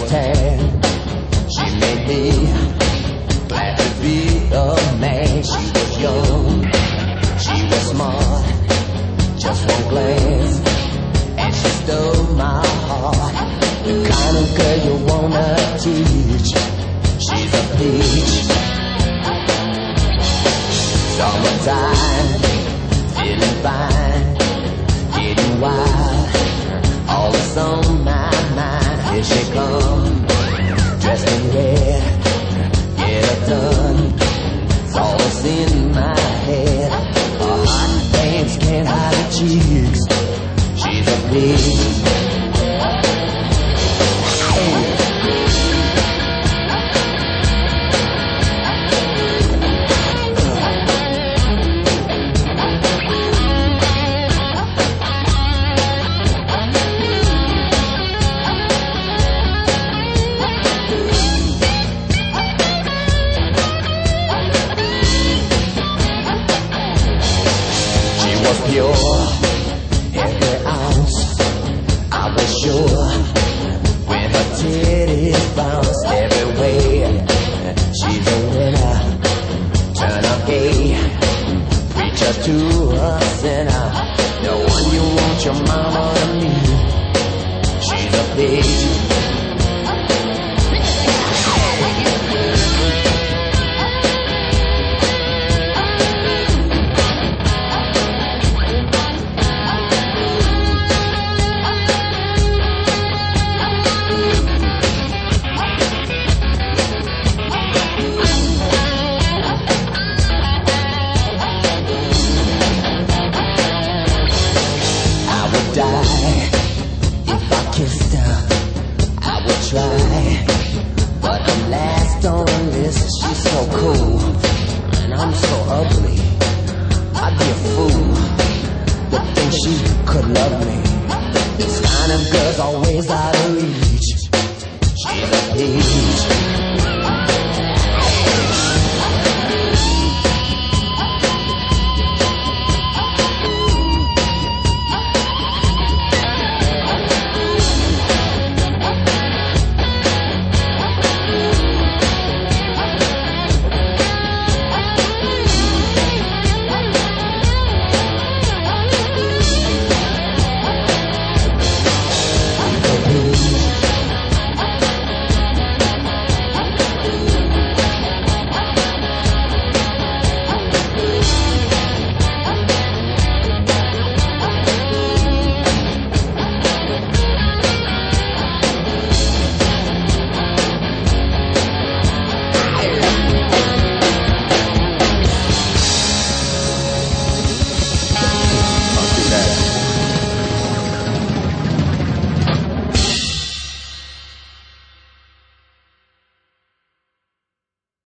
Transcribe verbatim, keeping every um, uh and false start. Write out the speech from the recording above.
tan. She made me glad to be a man. She was young, she was smart, just one glance, and she stole my heart. The kind of girl you wanna teach. She's a peach. Summertime, feeling fine, getting wild, all that's on my mind. Here she comes, dressed in red, get her done, it's all that's in my head. Her hot dance can't hide her cheeks. She's a peach. Pure, every ounce, I was sure, when her titties bounce every way. She's a winner, turn her gay, preach her to a sinner, the one you want your mama to meet. She's a bitch. Die if I kissed her, I would try, but I'm last on the list. She's so cool, and I'm so ugly. I'd be a fool to think she could love me. This kind of girl's always out of reach.